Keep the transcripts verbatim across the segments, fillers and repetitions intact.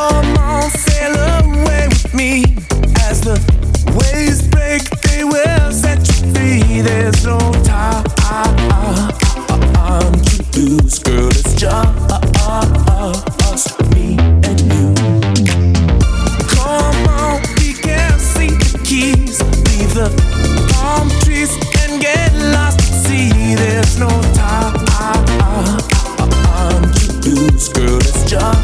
Come on, sail away with me. As the waves break, they will set you free. There's no time to lose, girl. It's just me and you. Come on, we can see the keys. Leave the palm trees and get lost at sea. There's no time to lose, girl. It's just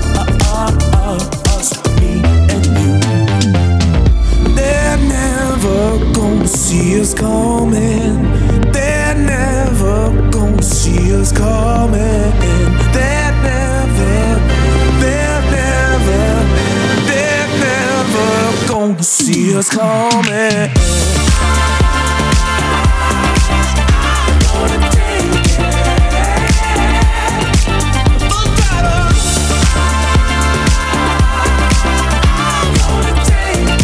me and you. They're never gonna see us coming. They're never gonna see us coming. They're never, they're never, they're never gonna see us coming. Gonna take it. Full throttle. Gonna take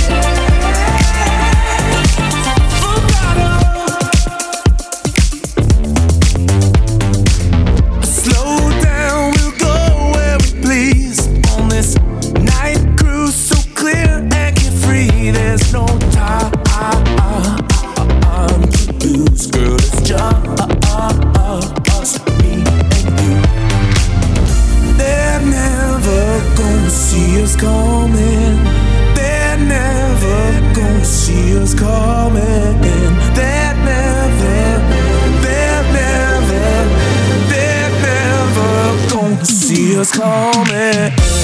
it. Full throttle. Slow down, we'll go where we please. On this night cruise, so clear and carefree. There's no time to lose, girl. It's just me and you. They're never gonna see us coming. They're never gonna see us coming. They're never, they're never, they're never gonna see us coming.